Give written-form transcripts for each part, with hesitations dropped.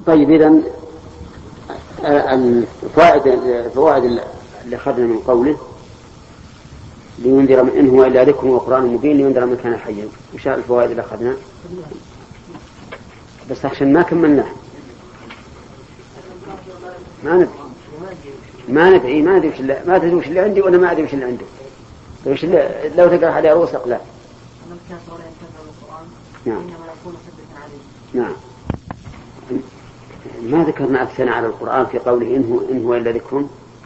طيب، إذن الفوائد اللي أخذنا من قوله لينذر من إن هو إلا ذكر وقرآن مبين لينذر من كان حيا. وش الفوائد اللي أخذنا؟ بس عشان ما كملناه ما ندري ما أدري وش اللي عندي وأنا ما أدري وش اللي عنده. لو تقرأ على رؤوس أقلام. نعم. نعم. ما ذكرنا أثناء على القرآن في قوله إن هو إلا ذكر.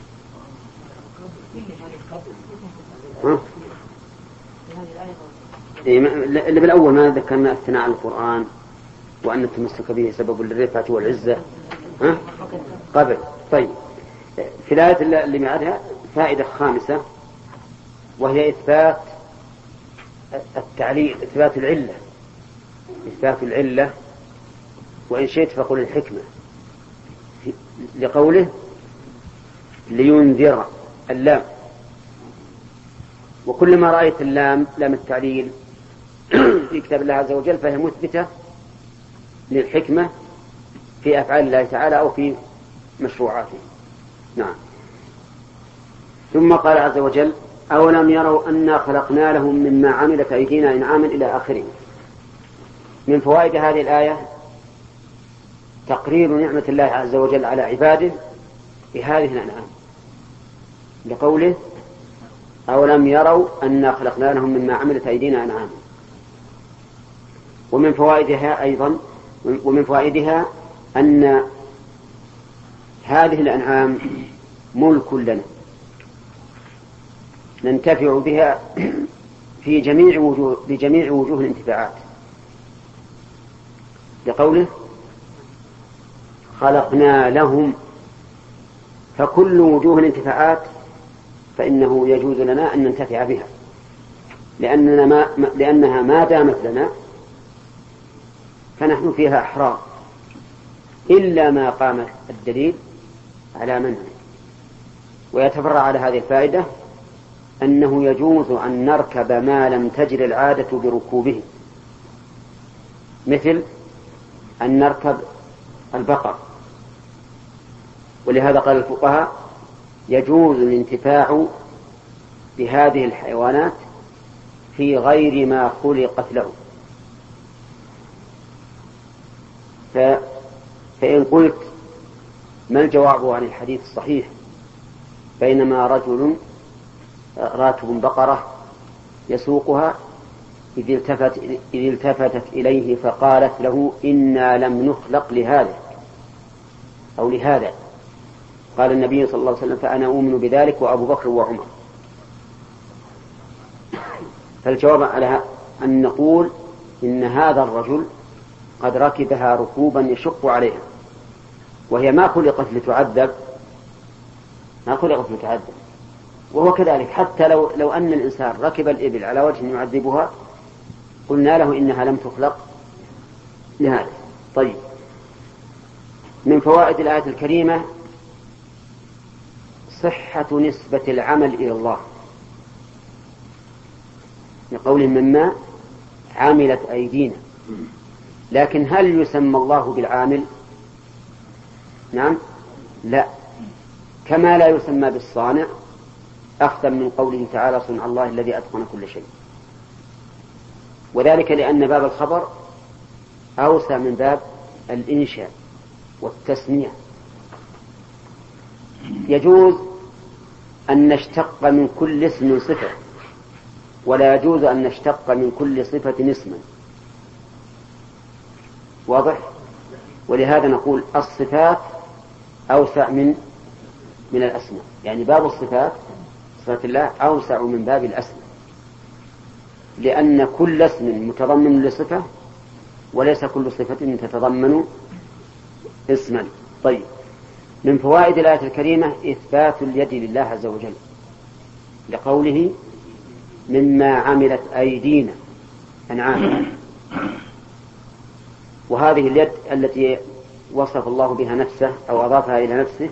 اللي بالأول ما ذكرنا أثناء على القرآن وأن التمسك به سبب للرفعة والعزة قبل. طيب، في الآية اللي معها فائدة خامسة وهي إثبات التعليل، إثبات العلة وإن شئت فقل الحكمة لقوله لينذر اللام. وكل ما رأيت اللام لام التعليل في كتاب الله عز وجل فهي مثبتة للحكمة في أفعال الله تعالى أو في مشروعاته. نعم. ثم قال عز وجل أولم يروا أنا خلقنا لهم مما عملت أيدينا إنعاما إلى آخره. من فوائد هذه الآية تقرير نعمة الله عز وجل على عباده بهذه الأنعام لقوله أولم يروا أنا خلقنا لهم مما عملت أيدينا إنعاما. ومن فوائدها أن هذه الأنعام ملك لنا ننتفع بها بجميع وجوه الانتفاعات لقوله خلقنا لهم. فكل وجوه الانتفاعات فإنه يجوز لنا أن ننتفع بها لأنها ما دامت لنا فنحن فيها أحرار إلا ما قام الدليل على منعه. ويتفرع على هذه الفائدة أنه يجوز أن نركب ما لم تجر العادة بركوبه، مثل أن نركب البقر. ولهذا قال الفقهاء يجوز الانتفاع بهذه الحيوانات في غير ما خلقت له. فإن قلت ما الجواب عن الحديث الصحيح بينما رجل راكب بقرة يسوقها إذ التفتت إليه فقالت له إنا لم نخلق لهذا أو لهذا، قال النبي صلى الله عليه وسلم فأنا أؤمن بذلك وأبو بكر وعمر. فالجواب على أن نقول إن هذا الرجل قد ركبها ركوبا يشق عليها وهي ما خلقت لتعذب، وهو كذلك. حتى لو أن الإنسان ركب الإبل على وجه يعذبها قلنا له إنها لم تخلق لهذا. طيب، من فوائد الآية الكريمة صحة نسبة العمل إلى الله لقوله مما عملت أيدينا. لكن هل يسمى الله بالعامل؟ نعم، لا، كما لا يسمى بالصانع أخذا من قوله تعالى صنع الله الذي أتقن كل شيء. وذلك لأن باب الخبر أوسع من باب الإنشاء والتسمية. يجوز أن نشتق من كل اسم صفة ولا يجوز أن نشتق من كل صفة اسما. واضح؟ ولهذا نقول الصفات أوسع من الأسماء، يعني باب الصفات صفات الله أوسع من باب الأسماء، لأن كل اسم متضمن لصفة وليس كل صفة تتضمن اسما. طيب، من فوائد الآية الكريمة إثبات اليد لله عز وجل لقوله مما عملت أيدينا أنعاما. وهذه اليد التي وصف الله بها نفسه أو أضافها إلى نفسه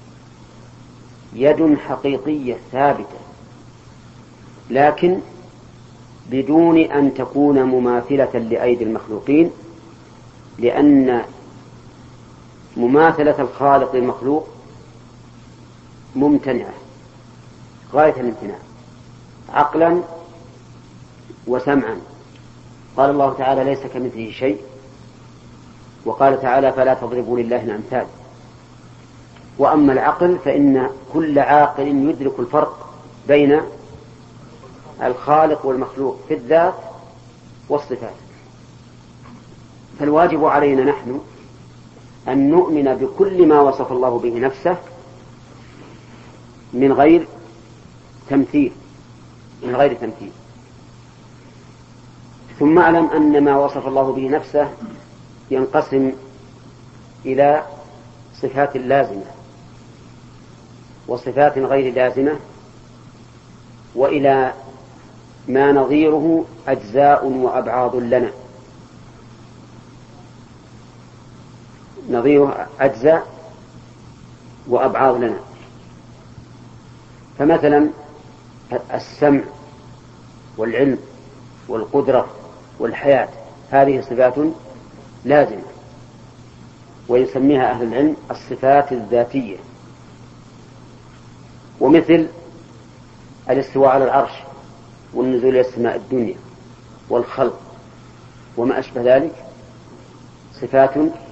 يد حقيقية ثابتة، لكن بدون أن تكون مماثلة لأيدي المخلوقين، لأن مماثلة الخالق للمخلوق ممتنعة غاية الامتناع عقلا وسمعا. قال الله تعالى ليس كمثله شيء، وقال تعالى فلا تضربوا لله الأمثال. وأما العقل فإن كل عاقل يدرك الفرق بين الخالق والمخلوق في الذات والصفات. فالواجب علينا نحن أن نؤمن بكل ما وصف الله به نفسه من غير تمثيل ثم أعلم أن ما وصف الله به نفسه ينقسم إلى صفات لازمة وصفات غير لازمة، وإلى ما نظيره أجزاء وأبعاض لنا. نظيره أجزاء وأبعاض لنا. فمثلا السمع والعلم والقدرة والحياة هذه صفات لازمة، ويسميها أهل العلم الصفات الذاتية. ومثل الاستواء على العرش والنزول إلى السماء الدنيا والخلق وما أشبه ذلك صفات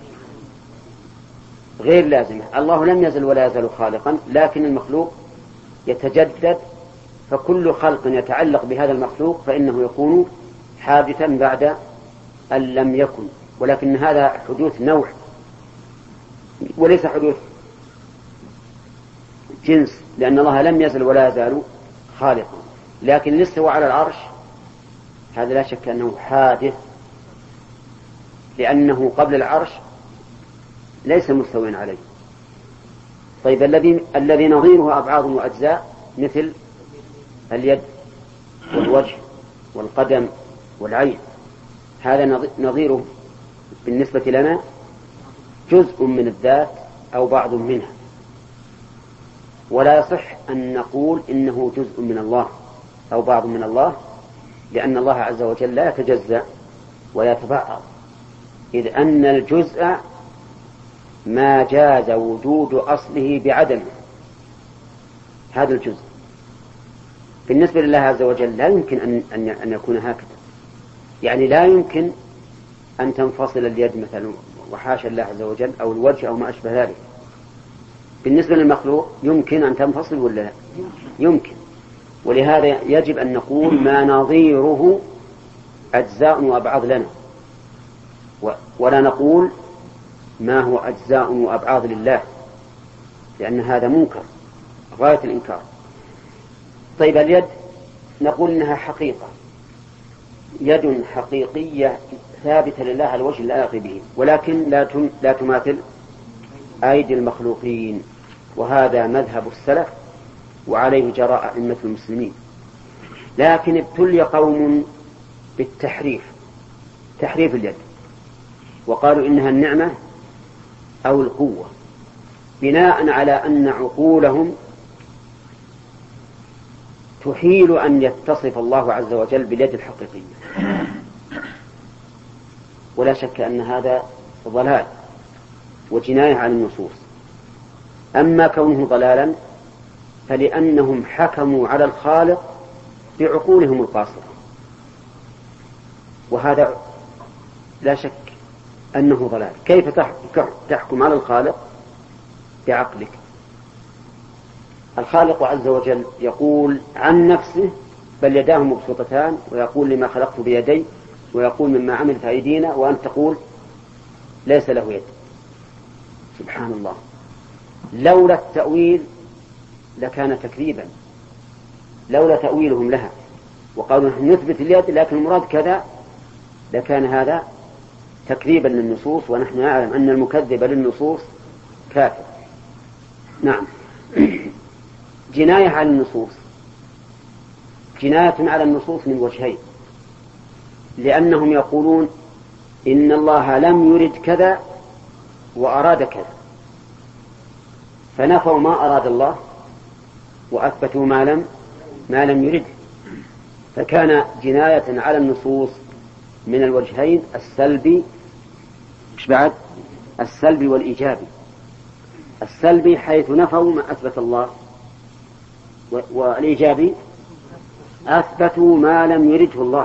غير لازمة. الله لم يزل ولا يزال خالقا، لكن المخلوق يتجدد، فكل خلق يتعلق بهذا المخلوق فإنه يكون حادثا بعد أن لم يكن، ولكن هذا حدوث نوع وليس حدوث جنس، لأن الله لم يزل ولا يزال خالقا. لكن الاستواء على العرش هذا لا شك أنه حادث، لأنه قبل العرش ليس مستوٍ عليه. طيب الذي نظيره أبعاض وأجزاء مثل اليد والوجه والقدم والعين، هذا نظيره بالنسبة لنا جزء من الذات أو بعض منها، ولا يصح أن نقول إنه جزء من الله أو بعض من الله، لأن الله عز وجل لا يتجزأ ولا يتبعض، إذ أن الجزء ما جاز وجود أصله بعدمه. هذا الجزء بالنسبة لله عز وجل لا يمكن أن يكون هكذا، يعني لا يمكن أن تنفصل اليد مثلا وحاشا الله عز وجل، أو الوجه أو ما أشبه ذلك. بالنسبة للمخلوق يمكن أن تنفصل ولا لا؟ يمكن. ولهذا يجب أن نقول ما نظيره أجزاء وأبعاض لنا، ولا نقول ما هو أجزاء وأبعاض لله، لأن هذا منكر غاية الإنكار. طيب اليد نقول إنها حقيقة، يد حقيقية ثابتة لله على الوجه اللائق به، ولكن لا تماثل أيدي المخلوقين، وهذا مذهب السلف وعليه جراء أئمة المسلمين. لكن ابتلي قوم بالتحريف، تحريف اليد، وقالوا إنها النعمة أو القوة، بناء على أن عقولهم تحيل أن يتصف الله عز وجل باليد الحقيقية. ولا شك أن هذا ضلال وجناية على النصوص. أما كونه ضلالا فلأنهم حكموا على الخالق بعقولهم القاصرة، وهذا لا شك أنه ضلال. كيف تحكم على الخالق بعقلك؟ الخالق عز وجل يقول عن نفسه بل يداه مبسوطتان، ويقول لما خلقت بيدي، ويقول مما عملت أيدينا، وأن تقول ليس له يد. سبحان الله، لولا التأويل لكان تكذيبا، لولا تأويلهم لها وقالوا نحن نثبت اليد لكن المراد كذا، لكان هذا تكذيبا للنصوص، ونحن نعلم أن المكذب للنصوص كافر. نعم. جناية على النصوص، جناية على النصوص من وجهين، لأنهم يقولون إن الله لم يرد كذا وأراد كذا، فنفوا ما أراد الله وأثبتوا ما لم يرد، فكان جناية على النصوص من الوجهين السلبي، مش بعد السلبي والإيجابي. السلبي حيث نفوا ما أثبت الله، والإيجابي أثبتوا ما لم يرده الله.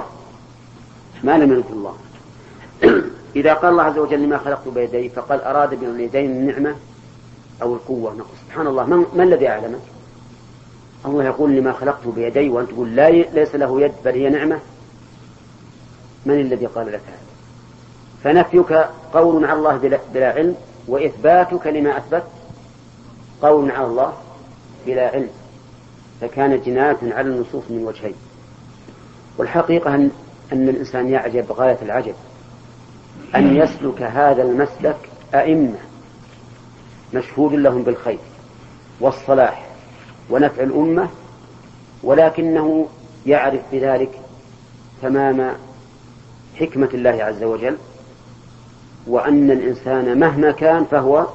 إذا قال الله عز وجل لما خلقت بيدي فقال أراد باليدين النعمة أو القوة، نقول سبحان الله، ما الذي أعلمك؟ الله يقول لما خلقت بيدي وأنت تقول ليس له يد بل هي نعمة. من الذي قال لك هذا؟ فنفيك قول على الله بلا علم، وإثباتك لما أثبت قول على الله بلا علم، فكان جناية على النصوص من وجهين. والحقيقة أن الإنسان يعجب غاية العجب أن يسلك هذا المسلك أئمة مشهود لهم بالخير والصلاح ونفع الأمة، ولكنه يعرف بذلك تمام حكمة الله عز وجل، وأن الإنسان مهما كان فهو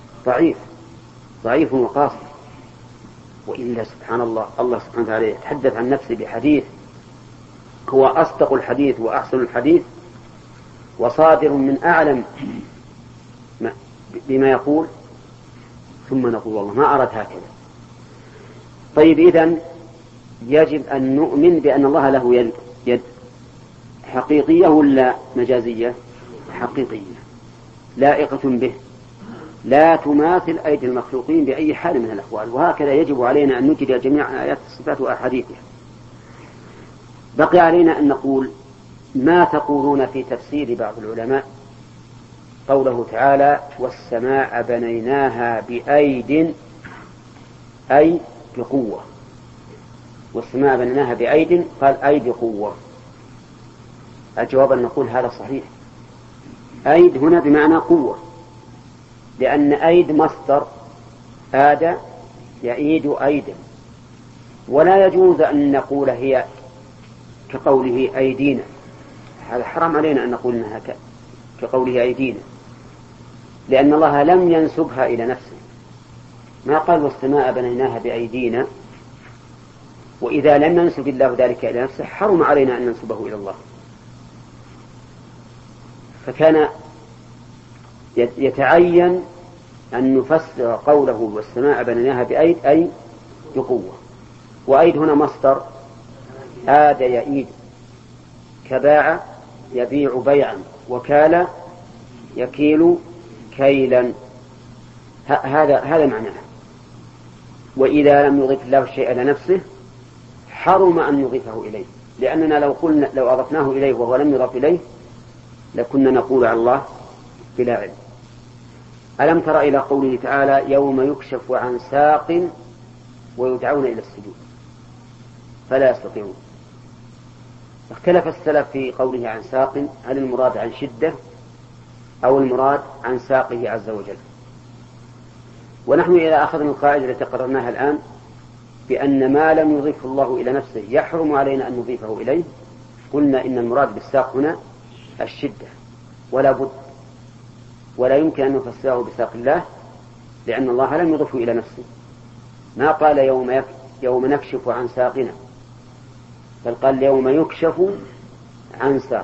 ضعيف وقاصر. وإلا سبحان الله سبحانه وتعالى يتحدث عن نفسه بحديث هو أصدق الحديث وأحسن الحديث وصادر من أعلم بما يقول، ثم نقول والله ما أرد هكذا. طيب، إذن يجب أن نؤمن بأن الله له يد حقيقية ولا مجازية؟ حقيقية لائقة به، لا تماثل أيدي المخلوقين بأي حال من الأحوال. وهكذا يجب علينا أن نجري جميع آيات الصفات وأحاديثها. بقي علينا أن نقول ما تقولون في تفسير بعض العلماء قوله تعالى والسماء بنيناها بأيد، أي بقوة. والسماء بنيناها بأيد، قال أي بقوة. الجواب أن نقول هذا صحيح. أيد هنا بمعنى قوة، لأن أيد مصدر آد يأيد أيدا، ولا يجوز أن نقول هي كقوله أيدينا. هذا حرام علينا أن نقول إنها كقوله أيدينا، لأن الله لم ينسبها إلى نفسه. ما قال والسماء بنيناها بأيدينا، وإذا لم ينسب الله ذلك إلى نفسه حرم علينا أن ننسبه إلى الله. فكان يتعين أن نفسر قوله والسماء بنيناها بأيد أي بقوة. وأيد هنا مصدر آد يأيد، كباع يبيع بيعا، وكال يكيل كيلا، هذا معناه. وإذا لم يضف الله الشيء إلى نفسه حرم أن نضيفه إليه، لأننا لو أضفناه إليه وهو لم يضف إليه لكنا نقول على الله بلا علم. ألم تر إلى قوله تعالى يوم يكشف عن ساق ويدعون إلى السجود فلا يستطيعون. اختلف السلف في قوله عن ساق، هل المراد عن شدة أو المراد عن ساقه عز وجل؟ ونحن إذا أخذنا القاعدة التي قررناها الآن بأن ما لم يضيفه الله إلى نفسه يحرم علينا أن نضيفه إليه، قلنا إن المراد بالساق هنا الشدة ولا بد، ولا يمكن أن نفسره بساق الله، لأن الله لم يضفه إلى نفسه. ما قال يوم نكشف عن ساقنا، بل قال يوم يكشف عن ساق.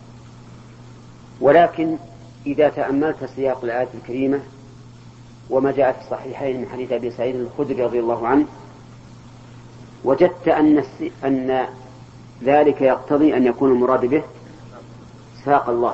ولكن إذا تأملت سياق الآية الكريمة وما جاء في الصحيحين من حديث أبي سعيد الخدري رضي الله عنه، وجدت أن ذلك يقتضي أن يكون المراد به ساق الله.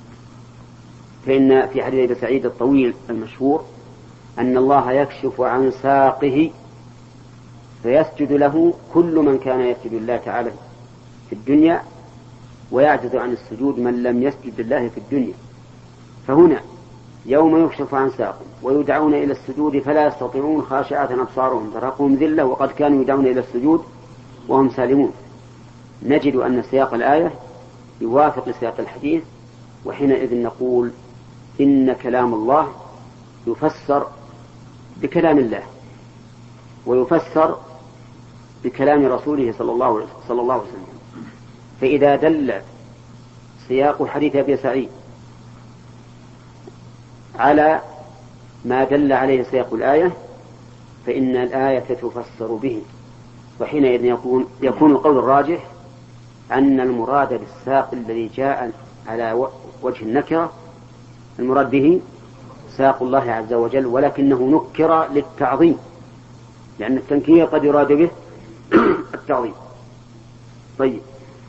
فإن في حديث أبي سعيد الطويل المشهور أن الله يكشف عن ساقه فيسجد له كل من كان يسجد الله تعالى في الدنيا، ويعجز عن السجود من لم يسجد الله في الدنيا. فهنا يوم يكشف عن ساق ويدعون إلى السجود فلا يستطيعون خاشعة أبصارهم ترهقهم ذلة وقد كانوا يدعون إلى السجود وهم سالمون. نجد أن سياق الآية يوافق سياق الحديث، وحينئذ نقول إن كلام الله يفسر بكلام الله ويفسر بكلام رسوله صلى الله عليه وسلم. فإذا دل سياق حديث أبي سعيد على ما دل عليه سياق الآية فإن الآية تفسر به، وحينئذ يكون القول الراجح أن المراد بالساق الذي جاء على وجه النكرة المراد به ساق الله عز وجل، ولكنه نكر للتعظيم، لأن التنكير قد يراد به التعظيم. طيب،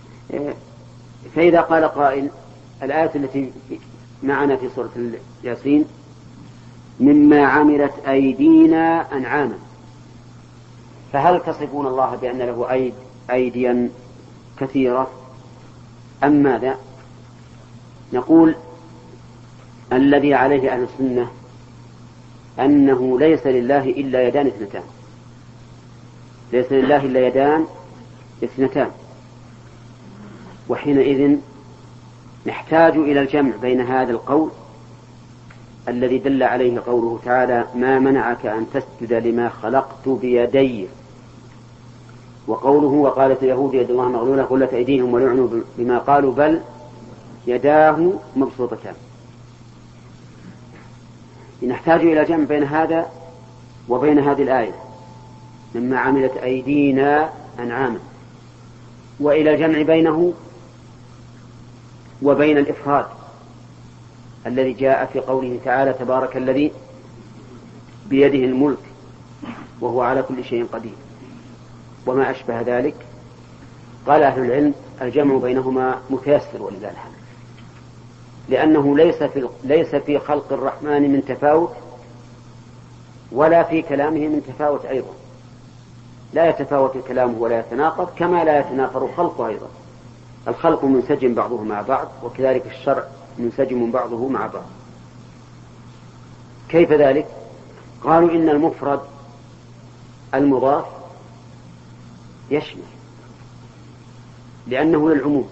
فإذا قال قائل: الآية التي معنا في سورة ياسين: مما عملت أيدينا أنعاما، فهل تصفون الله بأن له أيديا كثيرة أم ماذا؟ نقول: الذي عليه أهل السنة أنه ليس لله إلا يدان اثنتان، ليس لله إلا يدان اثنتان، وحينئذ نحتاج إلى الجمع بين هذا القول الذي دل عليه قوله تعالى: ما منعك أن تسجد لما خلقت بيدي، وقوله: وقالت اليهود يد الله مغلولة غلت أيديهم ولعنوا بما قالوا بل يداه مبسوطتان. نحتاج إلى جمع بين هذا وبين هذه الآية: مما عملت أيدينا أنعاما، وإلى الجمع بينه وبين الإفراد الذي جاء في قوله تعالى: تبارك الذي بيده الملك وهو على كل شيء قدير، وما أشبه ذلك. قال أهل العلم: الجمع بينهما متيسر ولله الحمد، لأنه ليس في خلق الرحمن من تفاوت، ولا في كلامه من تفاوت أيضا، لا يتفاوت كلامه ولا يتناقض، كما لا يتنافر خلقه أيضا. الخلق منسجم بعضه مع بعض، وكذلك الشرع منسجم بعضه مع بعض. كيف ذلك؟ قالوا: إن المفرد المضاف يشمل، لأنه للعموم.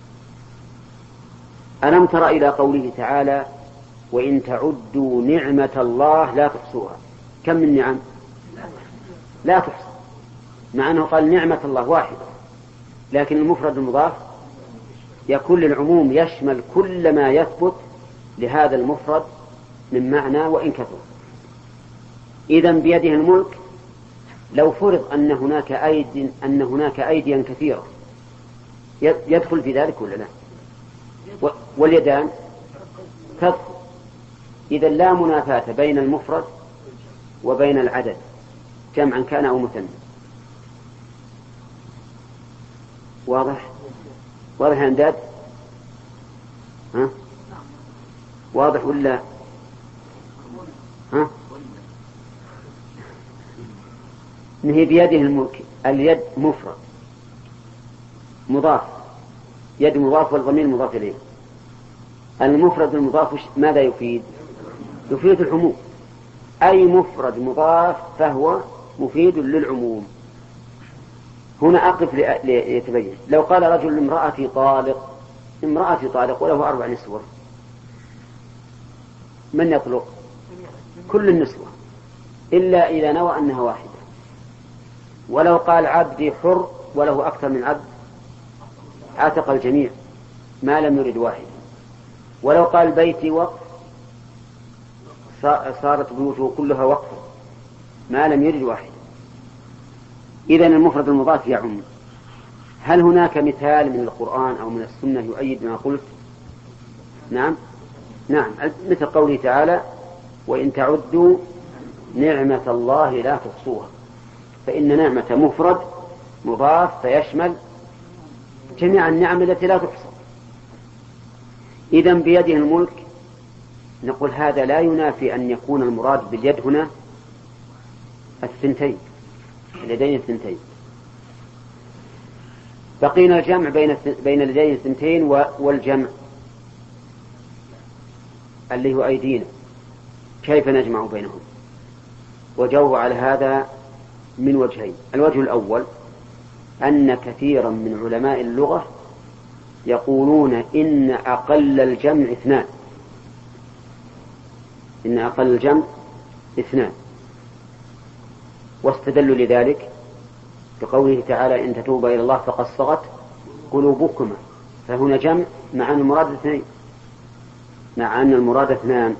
ألم تر إلى قوله تعالى: وإن تعدوا نعمة الله لا تحصوها. كم من نعم؟ لا تحصى، مع أنه قال نعمة الله واحدة، لكن المفرد المضاف يكون للعموم، يشمل كل ما يثبت لهذا المفرد من معنى وإن كثر. إذن بيده الملك، لو فرض أن هناك أيديا كثيرة يدخل في ذلك ولا لا؟ واليدان تدخل. إذا لا منافاة بين المفرد وبين العدد، جمعا كان أو مثنى. واضح يا أنداد؟ ها؟ واضح ولا ها؟ نهي بيده الملك، اليد مفرد مضاف، يد مضاف والضمير مضاف إليه. المفرد المضاف ماذا يفيد؟ يفيد العموم، أي مفرد مضاف فهو مفيد للعموم. هنا أقف ليتبين. لو قال رجل: امرأتي طالق وله 4 نسوة، من يطلق؟ كل النسوة إلا إذا نوى أنها واحدة. ولو قال: عبدي حر وله أكثر من عبد، عتق الجميع ما لم يرد واحد. ولو قال: بيتي وقف، صارت بيوته كلها وقف ما لم يرد واحد. إذن المفرد المضاف يعم. هل هناك مثال من القرآن أو من السنة يؤيد ما قلت؟ نعم، مثل قوله تعالى: وإن تعدوا نعمة الله لا تحصوها. فإن نعمة مفرد مضاف فيشمل جميع النعم التي لا تحصى. إذن بيده الملك، نقول هذا لا ينافي أن يكون المراد باليد هنا الثنتين، اليدين الثنتين. بقينا الجمع بين اليدين الثنتين والجمع اللي هو أيدينا، كيف نجمع بينهم؟ وجاوب على هذا من وجهين. الوجه الأول أن كثيرا من علماء اللغة يقولون إن أقل الجمع 2، إن أقل الجمع 2، واستدلوا لذلك بقوله تعالى: إن تتوبا إلى الله فقد صغت قلوبكما. فهنا جمع مع أن المراد 2، مع أن المراد 2.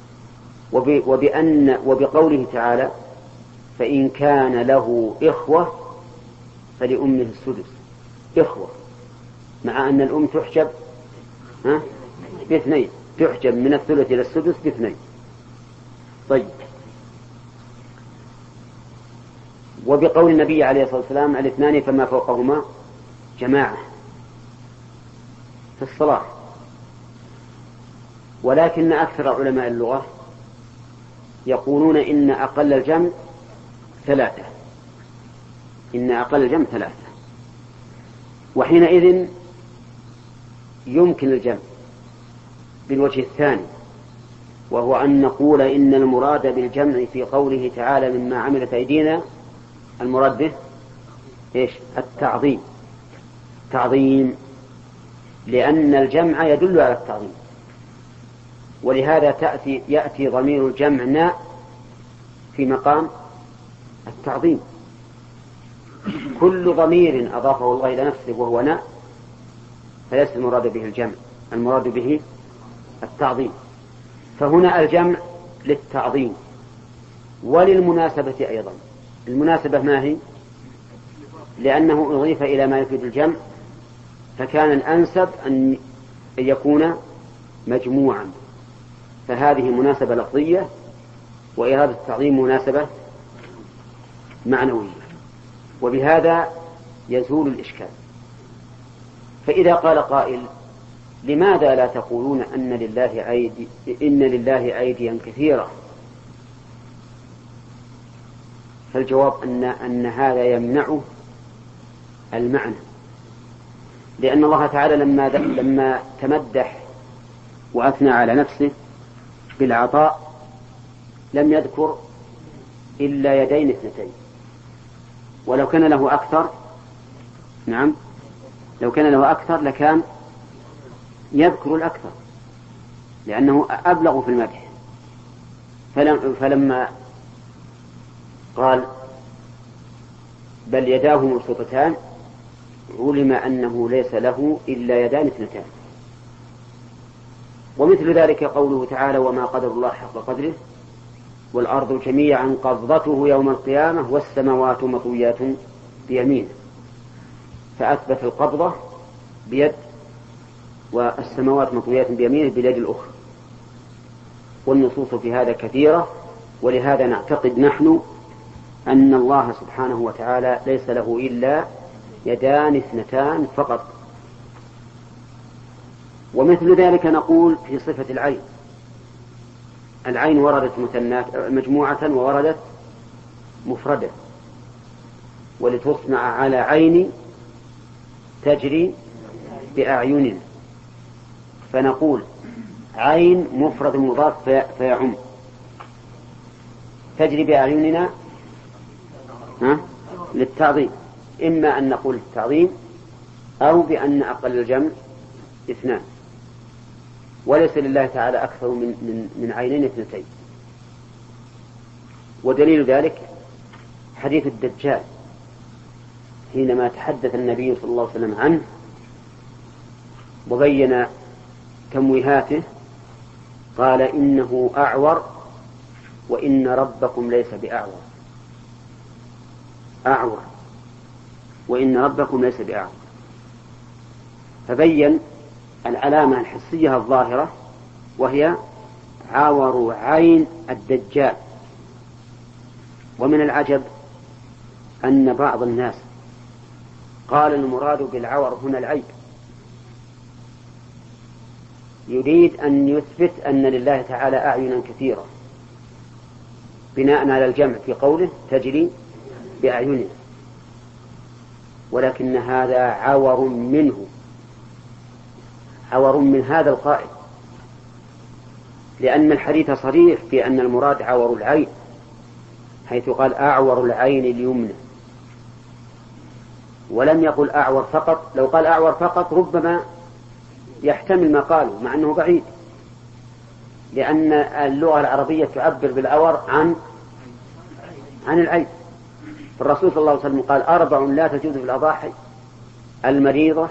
وبقوله تعالى: فإن كان له إخوة فلأمه السدس، إخوة، مع أن الأم تحجب ب2، تحجب من الثلث إلى السدس ب2. طيب. وبقول النبي عليه الصلاة والسلام: الاثنان فما فوقهما جماعة في الصلاة. ولكن أكثر علماء اللغة يقولون إن أقل الجمع 3. إن أقل الجمع 3. وحينئذ يمكن الجمع بالوجه الثاني، وهو أن نقول إن المراد بالجمع في قوله تعالى: مما عملت أيدينا، المراد به إيش؟ التعظيم. تعظيم، لأن الجمع يدل على التعظيم، ولهذا يأتي ضمير الجمع ناء في مقام التعظيم. كل ضمير أضافه الله إلى نفسه وهو ناء فليس المراد به الجمع، المراد به التعظيم. فهنا الجمع للتعظيم وللمناسبة أيضا. المناسبة ما هي؟ لأنه أضيف إلى ما يفيد الجمع، فكان الأنسب أن يكون مجموعا، فهذه مناسبة لفظية، وإرادة التعظيم مناسبة معنوية، وبهذا يزول الإشكال. فإذا قال قائل: لماذا لا تقولون إن لله أيديا كثيرة؟ فالجواب أن هذا يمنعه المعنى، لأن الله تعالى لما تمدح وأثنى على نفسه بالعطاء لم يذكر إلا يدين 2، ولو كان له أكثر، نعم، لو كان له أكثر لكان يذكر الأكثر، لأنه أبلغ في المدح. فلما قال: بل يداه مبسوطتان، علم أنه ليس له إلا يدان 2. ومثل ذلك قوله تعالى: وما قدر الله حق قدره والأرض جميعا قبضته يوم القيامة والسماوات مطويات بيمينه، فأثبت القبضة بيد والسماوات مطويات بيمينه باليد الأخرى. والنصوص في هذا كثيرة، ولهذا نعتقد نحن أن الله سبحانه وتعالى ليس له إلا يدان 2 فقط. ومثل ذلك نقول في صفة العين: العين وردت مجموعة ووردت مفردة، ولتصنع على عين تجري بأعيننا، فنقول عين مفرد مضاف فيعم، تجري بأعيننا للتعظيم. إما أن نقول التعظيم أو بأن أقل الجمع 2، وليس لله تعالى أكثر من عينين 2. ودليل ذلك حديث الدجال حينما تحدث النبي صلى الله عليه وسلم عنه وبين تمويهاته، قال: إنه أعور وإن ربكم ليس بأعور. أعور وإن ربكم ليس بأعور، فبين العلامة الحسية الظاهرة وهي عور عين الدجال. ومن العجب أن بعض الناس قال المراد بالعور هنا العيب، يريد أن يثبت أن لله تعالى أعينا كثيرة بناء على الجمع في قوله تجري بأعيننا، ولكن هذا عور منه، عور من هذا القائل، لأن الحديث صريح في أن المراد عور العين، حيث قال: أعور العين اليمنى، ولم يقل أعور فقط. لو قال أعور فقط ربما يحتمل ما قاله، مع أنه بعيد، لأن اللغة العربية تعبر بالعور عن العين. فالرسول صلى الله عليه وسلم قال: 4 لا تجوز في الأضاحي: المريضة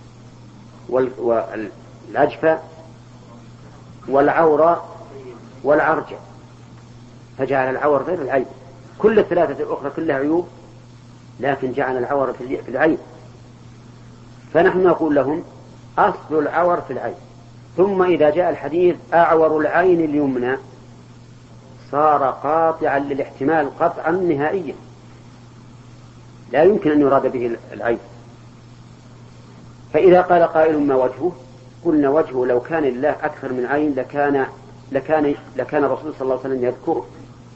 والعجفة والعورة والعرجة، فجعل العور غير العين. كل الثلاثة الأخرى كلها عيوب، لكن جعل العور في العين. فنحن نقول لهم: أصل العور في العين، ثم إذا جاء الحديث أعور العين اليمنى صار قاطعا للاحتمال قطعا نهائيا، لا يمكن أن يراد به العين. فإذا قال قائل ما وجهه؟ قلنا وجهه لو كان الله أكثر من عين لكان الرسول صلى الله عليه وسلم يذكره،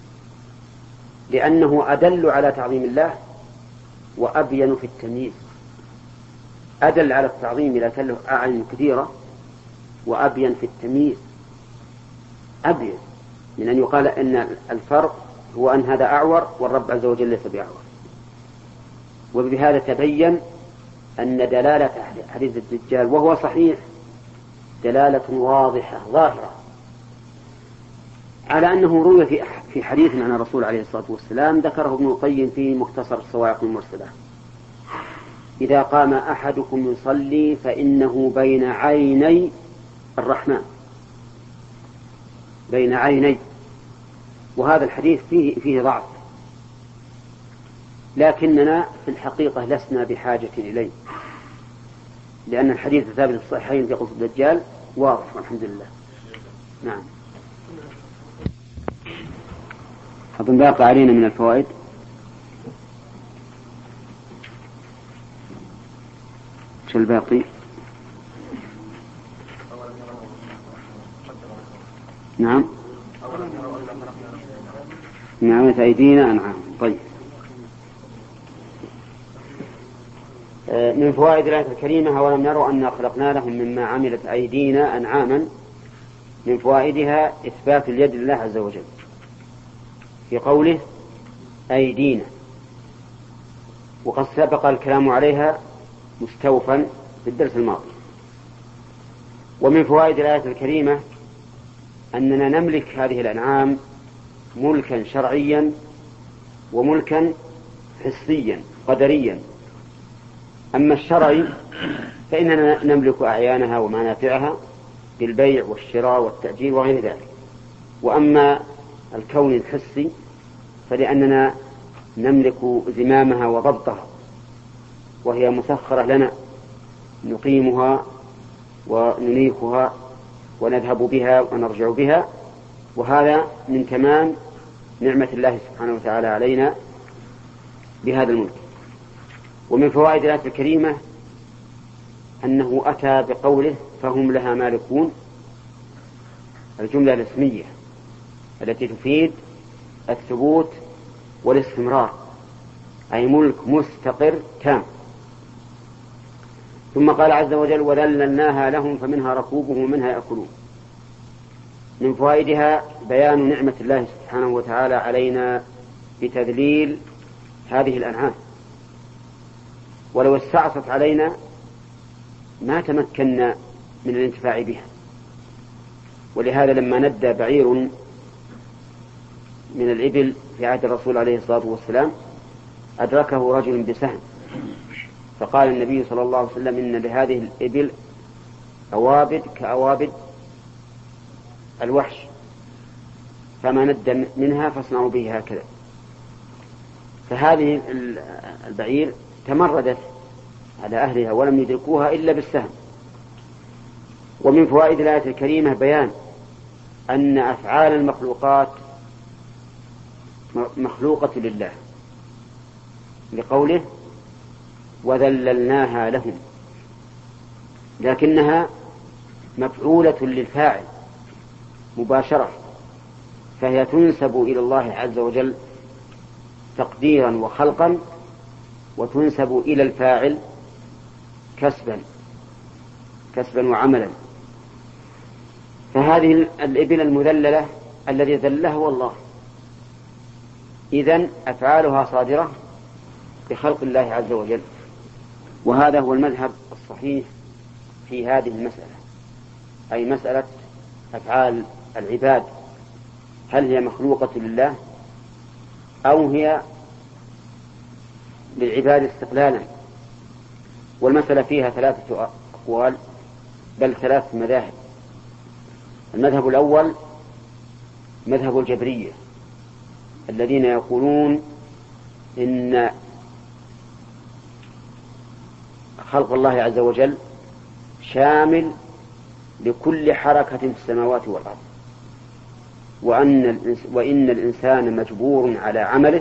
لأنه أدل على تعظيم الله وأبين في التمييز. أدل على التعظيم إلى كان له أعين كثيرة، وأبين في التمييز، أبين من أن يقال أن الفرق هو أن هذا أعور والرب عز وجل ليس بأعور. وبهذا تبين أن دلالة حديث الدجال وهو صحيح دلالة واضحة ظاهرة على أنه روي في حديث عن الرسول عليه الصلاة والسلام ذكره ابن القيم في مختصر الصواعق المرسلة: إذا قام أحدكم يصلي فإنه بين عيني الرحمن، بين عيني. وهذا الحديث فيه ضعف، لكننا في الحقيقة لسنا بحاجة إليه، لأن الحديث الثابت في الصحيحين في قصة الدجال واضح والحمد لله. نعم. أظن باقي علينا من الفوائد. شو الباقي؟ نعم. نعمة أيدينا أنعام. طيب، من فوائد الآية الكريمة: أولم يروا أنا خلقنا لهم مما عملت أيدينا أنعاما. من فوائدها إثبات اليد لله عز وجل في قوله أيدينا، وقد سبق الكلام عليها مستوفا في الدرس الماضي. ومن فوائد الآية الكريمة أننا نملك هذه الأنعام ملكا شرعيا وملكا حسيا قدريا. أما الشرعي فإننا نملك أعيانها ومنافعها بالبيع والشراء والتأجير وغير ذلك. وأما الكون الحسي فلأننا نملك زمامها وضبطها، وهي مسخرة لنا، نقيمها وننيخها ونذهب بها ونرجع بها، وهذا من تمام نعمة الله سبحانه وتعالى علينا بهذا الملك. ومن فوائد الآية الكريمة أنه أتى بقوله فهم لها مالكون، الجملة الاسمية التي تفيد الثبوت والاستمرار، أي ملك مستقر تام. ثم قال عز وجل وذللناها لهم فمنها ركوبهم ومنها يأكلون. من فوائدها بيان نعمة الله سبحانه وتعالى علينا بتذليل هذه الأنعام، ولو استعصت علينا ما تمكنا من الانتفاع بها. ولهذا لما ندى بعير من الإبل في عهد الرسول عليه الصلاة والسلام أدركه رجل بسهم، فقال النبي صلى الله عليه وسلم إن لهذه الإبل أوابد كأوابد الوحش، فما ندى منها فاصنعوا به هكذا. فهذه البعير تمردت على أهلها ولم يدركوها إلا بالسهم. ومن فوائد الآية الكريمة بيان أن أفعال المخلوقات مخلوقة لله، لقوله وذللناها لهم، لكنها مفعولة للفاعل مباشرة، فهي تنسب إلى الله عز وجل تقديرا وخلقا، وتنسب إلى الفاعل كسبا وعملا. فهذه الإبل المذللة الذي ذلها هو الله، إذن أفعالها صادرة بخلق الله عز وجل. وهذا هو المذهب الصحيح في هذه المسألة، أي مسألة أفعال العباد، هل هي مخلوقة لله أو هي للعباد استقلالا. والمسألة فيها 3 أقوال، بل 3 مذاهب. المذهب الأول مذهب الجبرية الذين يقولون إن خلق الله عز وجل شامل لكل حركة في السماوات والأرض، وإن الإنسان مجبور على عمله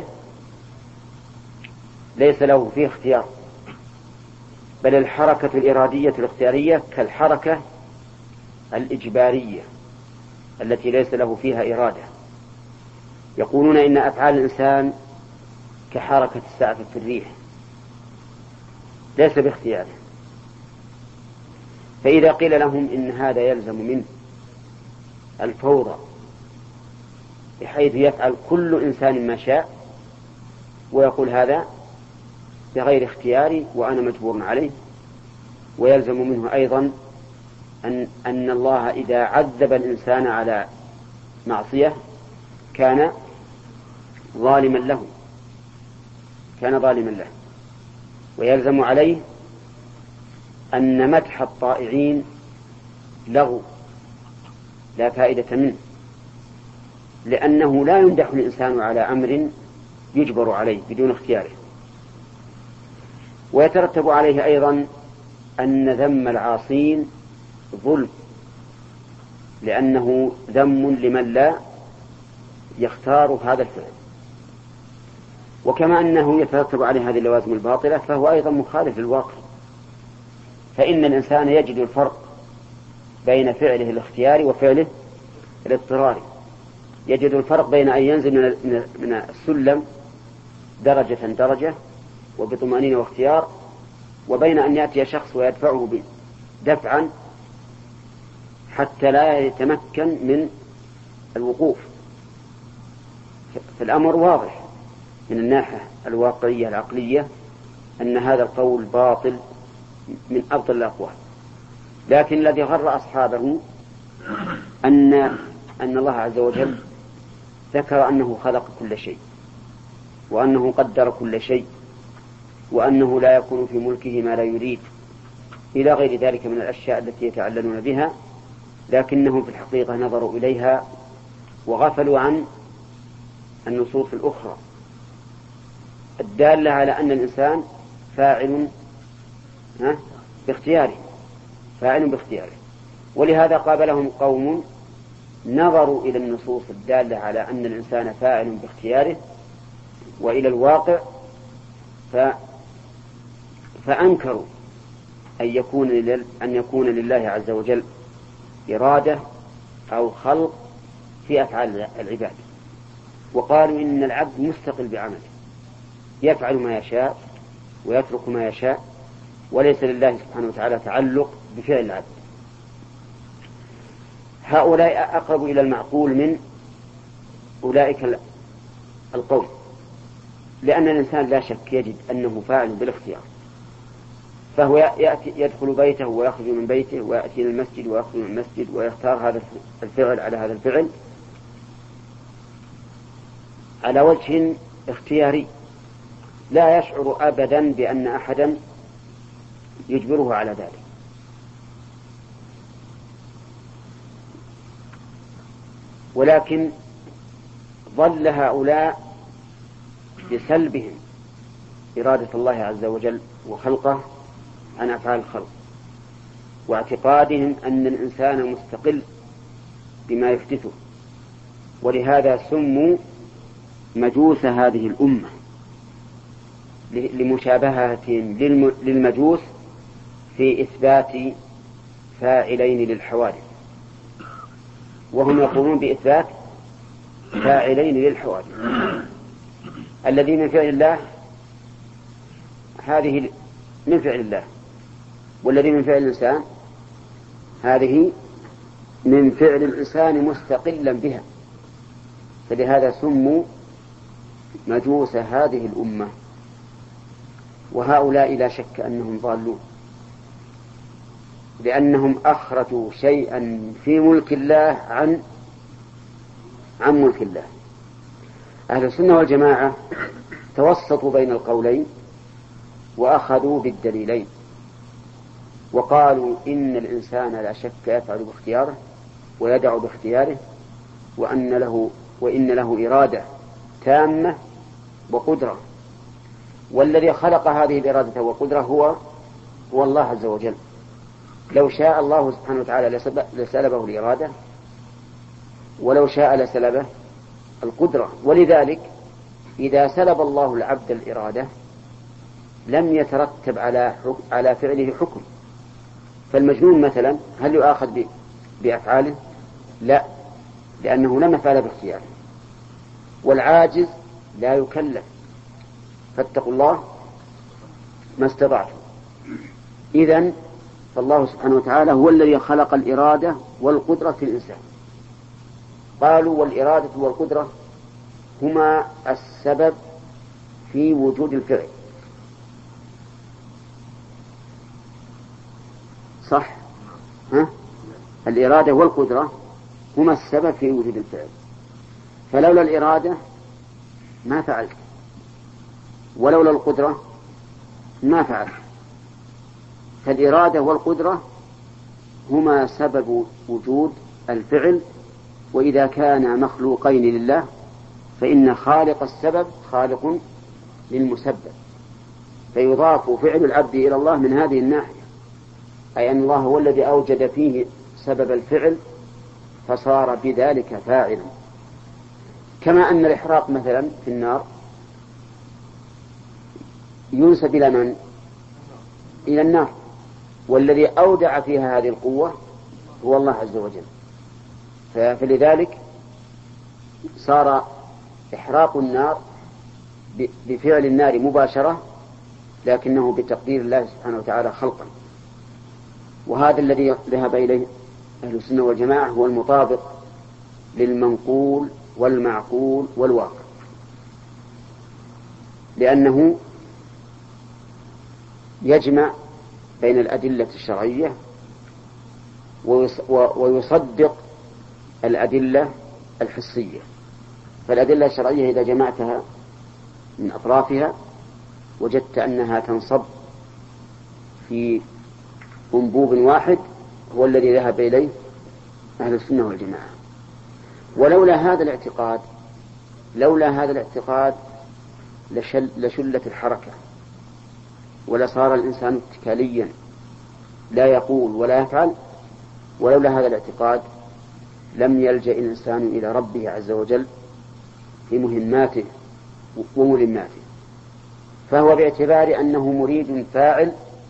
ليس له فيه اختيار، بل الحركة الإرادية الاختيارية كالحركة الإجبارية التي ليس له فيها إرادة. يقولون إن أفعال الإنسان كحركة السعف في الريح ليس باختياره، فإذا قيل لهم إن هذا يلزم منه الفوضى بحيث يفعل كل إنسان ما شاء ويقول هذا بغير اختياري وأنا مجبور عليه، ويلزم منه أيضا أن الله إذا عذب الإنسان على معصية كان ظالما له، ويلزم عليه أن مدح الطائعين لغو لا فائدة منه، لأنه لا يمدح الإنسان على أمر يجبر عليه بدون اختياره. ويترتب عليه أيضا أن ذم العاصين ظلم، لأنه ذم لمن لا يختار هذا الفعل. وكما أنه يترتب عليه هذه اللوازم الباطلة فهو أيضا مخالف للواقع، فإن الإنسان يجد الفرق بين فعله الاختياري وفعله الاضطراري، يجد الفرق بين أن ينزل من السلم درجة درجة وبطمأنينة واختيار، وبين أن يأتي شخص ويدفعه دفعا حتى لا يتمكن من الوقوف. فالأمر واضح من الناحية الواقعية العقلية أن هذا القول باطل من أبطل الأقوال، لكن الذي غر أصحابه أن الله عز وجل ذكر أنه خلق كل شيء وأنه قدر كل شيء وأنه لا يكون في ملكه ما لا يريد إلى غير ذلك من الأشياء التي يتعللون بها، لكنهم في الحقيقة نظروا إليها وغفلوا عن النصوص الأخرى الدالة على أن الإنسان فاعل باختياره. ولهذا قابلهم قوم نظروا إلى النصوص الدالة على أن الإنسان فاعل باختياره وإلى الواقع فأنكروا أن يكون لله عز وجل إرادة أو خلق في أفعال العباد، وقالوا إن العبد مستقل بعمله يفعل ما يشاء ويترك ما يشاء، وليس لله سبحانه وتعالى تعلق بفعل العبد. هؤلاء أقرب إلى المعقول من أولئك القوم، لأن الإنسان لا شك يجد أنه فاعل بالاختيار، فهو يدخل بيته ويخرج من بيته ويأتي إلى المسجد ويخرج من المسجد ويختار هذا الفعل على هذا الفعل على وجه اختياري، لا يشعر أبدا بأن أحدا يجبره على ذلك. ولكن ظل هؤلاء بسلبهم إرادة الله عز وجل وخلقه عن أفعال الخلق، واعتقادهم أن الإنسان مستقل بما يحدثه، ولهذا سموا مجوس هذه الأمة لمشابهتهم للمجوس في إثبات فاعلين للحوادث، وهم يقولون بإثبات فاعلين للحوادث. الذي من فعل الله هذه من فعل الله، والذي من فعل الإنسان هذه من فعل الإنسان مستقلا بها، فلهذا سموا مجوس هذه الأمة. وهؤلاء لا شك أنهم ضالون، لأنهم أخرجوا شيئا في ملك الله عن ملك الله. أهل السنة والجماعة توسطوا بين القولين وأخذوا بالدليلين، وقالوا إن الإنسان لا شك يفعل باختياره ويدع باختياره، وإن له إرادة تامة وقدرة، والذي خلق هذه الإرادة والقدرة هو الله عز وجل. لو شاء الله سبحانه وتعالى لسلبه الإرادة ولو شاء لسلبه القدرة. ولذلك إذا سلب الله العبد الإرادة لم يترتب على فعله حكم. فالمجنون مثلا هل يؤاخذ بأفعاله؟ لا، لأنه لم يفعل باختياره. والعاجز لا يكلف، فاتقوا الله ما استطعتم. إذن فالله سبحانه وتعالى هو الذي خلق الإرادة والقدرة في الإنسان. قالوا والإرادة والقدرة هما السبب في وجود الفعل. صح؟ الإرادة والقدرة هما السبب في وجود الفعل، فلولا الإرادة ما فعلت، ولولا القدرة ما فعلت. فالإرادة والقدرة هما سبب وجود الفعل. وإذا كان مخلوقين لله فإن خالق السبب خالق للمسبب، فيضاف فعل العبد إلى الله من هذه الناحية، أي أن الله هو الذي أوجد فيه سبب الفعل فصار بذلك فاعلا. كما أن الإحراق مثلا في النار ينسب إلى من؟ إلى النار، والذي أودع فيها هذه القوة هو الله عز وجل. فلذلك صار إحراق النار بفعل النار مباشرة، لكنه بتقدير الله سبحانه وتعالى خلقا. وهذا الذي ذهب إليه أهل السنة والجماعة هو المطابق للمنقول والمعقول والواقع، لأنه يجمع بين الأدلة الشرعية ويصدق الأدلة الحسية. فالأدلة الشرعية إذا جمعتها من أطرافها وجدت أنها تنصب في أنبوب واحد هو الذي ذهب إليه أهل السنة والجماعة. ولولا هذا الاعتقاد لشلت الحركة ولصار الإنسان اتكاليا لا يقول ولا يفعل. ولولا هذا الاعتقاد لم يلجأ الإنسان إلى ربه عز وجل في مهماته وملماته. فهو باعتبار أنه مريد فاعل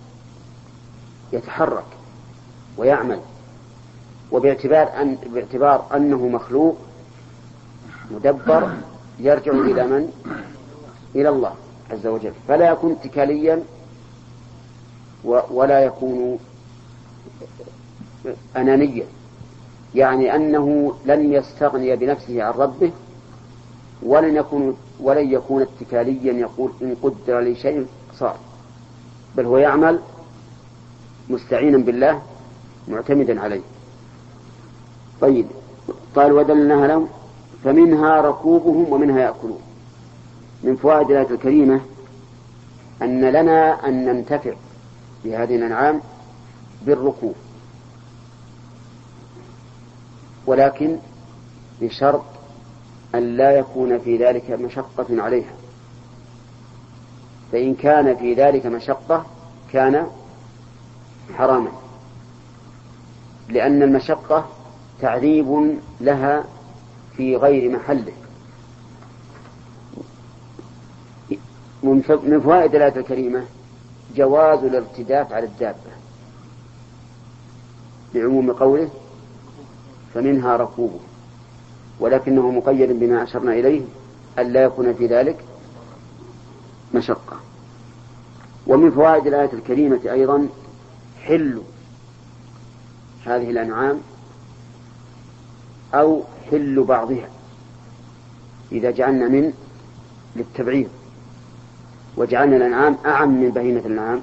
يتحرك ويعمل، باعتبار أنه مخلوق مدبر يرجع إلى من؟ إلى الله عز وجل، فلا يكون اتكاليا ولا يكون أنانيا، يعني أنه لن يستغني بنفسه عن ربه ولن يكون اتكاليا يقول إن قدر لي شيء صار، بل هو يعمل مستعينا بالله معتمدا عليه. طيب، قال ودلناها لهم فمنها ركوبهم ومنها يأكلون. من فوائد الآية الكريمة أن لنا أن ننتفع بهذه الأنعام بالركوب، ولكن بشرط أن لا يكون في ذلك مشقة عليها، فإن كان في ذلك مشقة كان حراما، لأن المشقة تعذيب لها في غير محله. من فوائد الآية الكريمة جواز الارتداف على الدابة بعموم قوله فمنها ركوبه، ولكنه مقيد بما أشرنا إليه أن لا يكون في ذلك مشقة. ومن فوائد الآية الكريمة أيضا حل هذه الأنعام أو حل بعضها إذا جعلنا من للتبعيض وجعلنا الأنعام أعم من بهيمة الأنعام.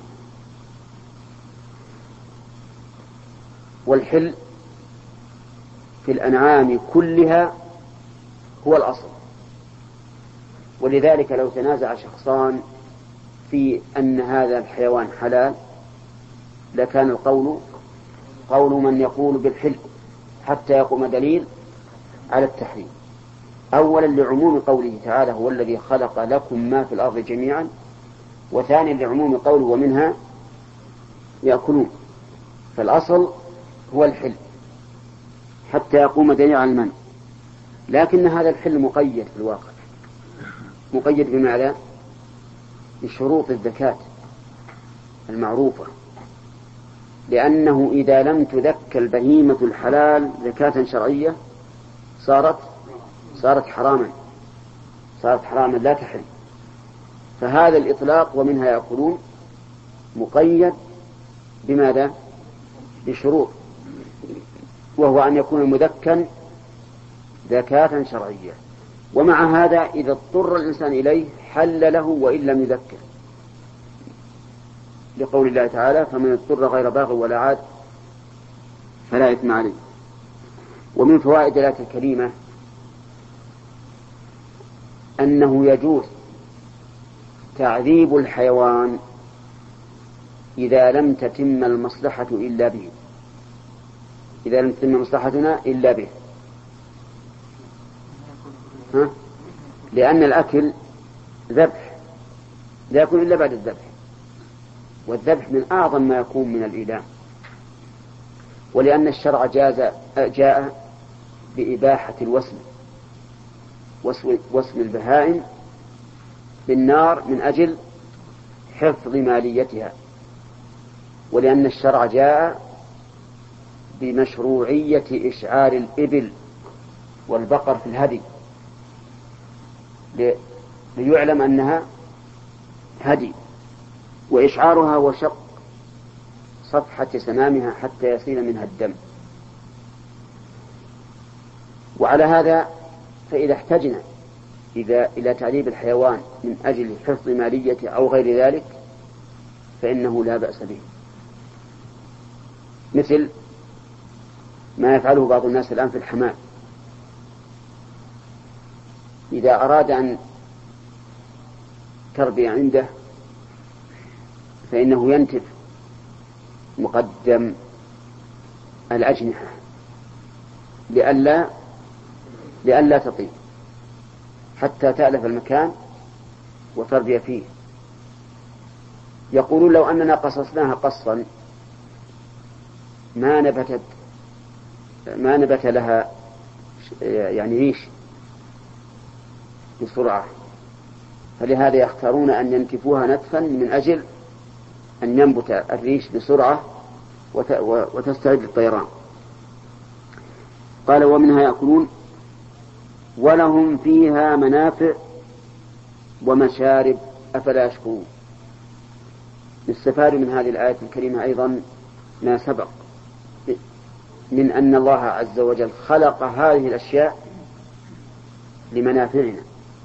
والحل في الأنعام كلها هو الأصل، ولذلك لو تنازع شخصان في أن هذا الحيوان حلال لكان القول قول من يقول بالحل حتى يقوم دليل على التحريم. أولا لعموم قوله تعالى هو الذي خلق لكم ما في الأرض جميعا، وثانيا لعموم قوله ومنها يأكلون، فالأصل هو الحل حتى يقوم دليل على المنع. لكن هذا الحل مقيد في الواقع، مقيد بماذا؟ بشروط الزكاة المعروفة، لأنه إذا لم تذك البهيمة الحلال زكاة شرعية صارت حراما لا تحل. فهذا الإطلاق ومنها يأكلون مقيد بماذا؟ بشروط، وهو أن يكون مذكا زكاة شرعية. ومع هذا إذا اضطر الإنسان إليه حل له وإن لم يذكر، لقول الله تعالى: فمن اضطر غير باغ ولا عاد فلا إثم عليه. ومن فوائد الآية الكريمة أنه يجوز تعذيب الحيوان إذا لم تتم المصلحة إلا به، إذا لم تتم مصلحتنا إلا به. لأن الأكل ذبح لا يكون إلا بعد الذبح، والذبح من أعظم ما يكون من الإيلام. ولأن الشرع جاء بإباحة وسم البهائم بالنار من أجل حفظ ماليتها، ولأن الشرع جاء بمشروعية إشعار الإبل والبقر في الهدي ليعلم أنها هدي، وإشعارها وشق صفحة سنامها حتى يسيل منها الدم. وعلى هذا فإذا احتجنا إلى تعذيب الحيوان من أجل حفظ ماليته أو غير ذلك فإنه لا بأس به، مثل ما يفعله بعض الناس الآن في الحمام. إذا أراد أن تربي عنده فإنه ينتف مقدم الأجنحة لئلا تطيب حتى تألف المكان وتربي فيه. يقولون لو أننا قصصناها قصا ما نبت لها يعني ريش بسرعة، فلهذا يختارون أن ينتفوها نتفا من أجل أن ينبت الريش بسرعة وتستعد للطيران. قال: ومنها يأكلون ولهم فيها منافع ومشارب أفلا يشكرون. نستفاد من هذه الآية الكريمة أيضا ما سبق من أن الله عز وجل خلق هذه الأشياء لمنافعنا.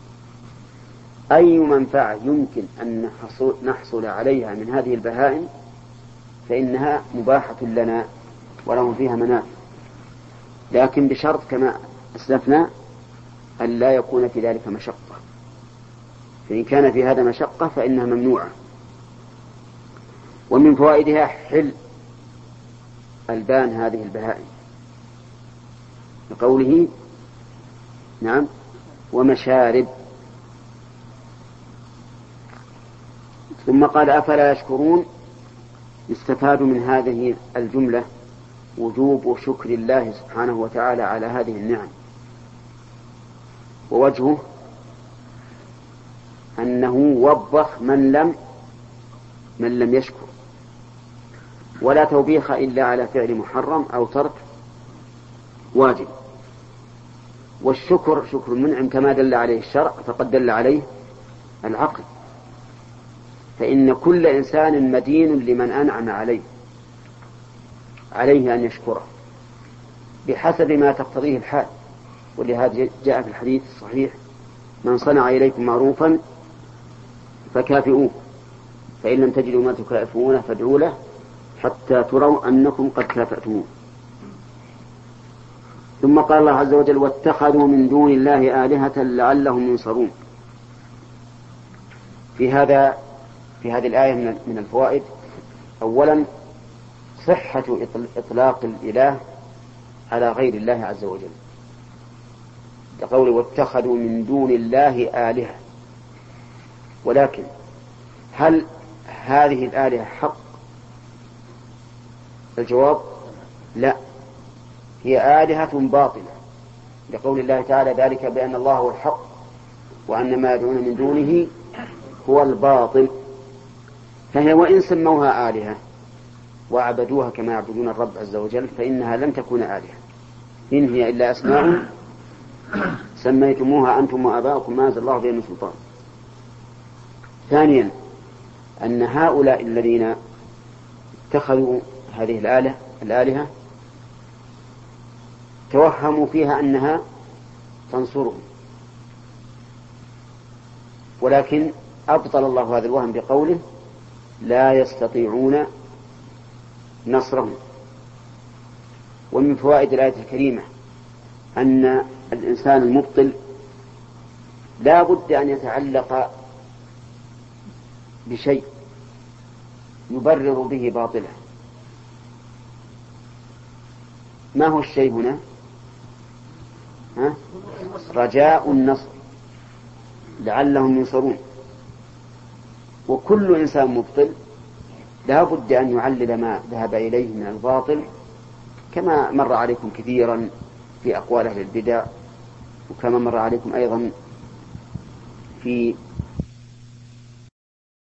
أي منفعة يمكن أن نحصل عليها من هذه البهائم فإنها مباحة لنا ولهم فيها منافع، لكن بشرط كما أسلفنا أن لا يكون في ذلك مشقة، فإن كان في هذا مشقة فإنها ممنوعة. ومن فوائدها حل ألبان هذه البهائم لقوله نعم ومشارب. ثم قال: أفلا يشكرون. يستفاد من هذه الجملة وجوب شكر الله سبحانه وتعالى على هذه النعم، ووجهه أنه وبخ من لم يشكر، ولا توبيخ إلا على فعل محرم أو ترك واجب. والشكر شكر المنعم كما دل عليه الشرع فقد دل عليه العقل، فإن كل إنسان مدين لمن أنعم عليه أن يشكره بحسب ما تقتضيه الحال. ولهذا جاء في الحديث الصحيح: من صنع إليكم معروفا فكافئوه، فإن لم تجدوا ما تكافئونه فادعوا له حتى تروا أنكم قد كافأتموه. ثم قال الله عز وجل: واتخذوا من دون الله آلهة لعلهم ينصرون. في هذه الآية من الفوائد: أولا صحة إطلاق الإله على غير الله عز وجل، لقوله: واتخذوا من دون الله آلهة. ولكن هل هذه الآلهة حق؟ الجواب: لا، هي آلهة باطلة لقول الله تعالى ذلك بأن الله هو الحق وأن ما يدعون من دونه هو الباطل. فهي وإن سموها آلهة وعبدوها كما يعبدون الرب عز وجل فإنها لم تكون آلهة، إن هي إلا أسماء سميتموها أنتم وآباؤكم ما أنزل الله بها من سلطان. ثانيا أن هؤلاء الذين اتخذوا هذه الآلهة توهموا فيها أنها تنصرهم، ولكن أبطل الله هذا الوهم بقوله لا يستطيعون نصرهم. ومن فوائد الآية الكريمة أن الإنسان المبطل لا بد أن يتعلق بشيء يبرر به باطله. ما هو الشيء هنا؟ رجاء النصر لعلهم ينصرون. وكل إنسان مبطل لا بد أن يعلل ما ذهب إليه من الباطل، كما مر عليكم كثيرا في أقوال أهل البدع، وكما مر عليكم أيضا في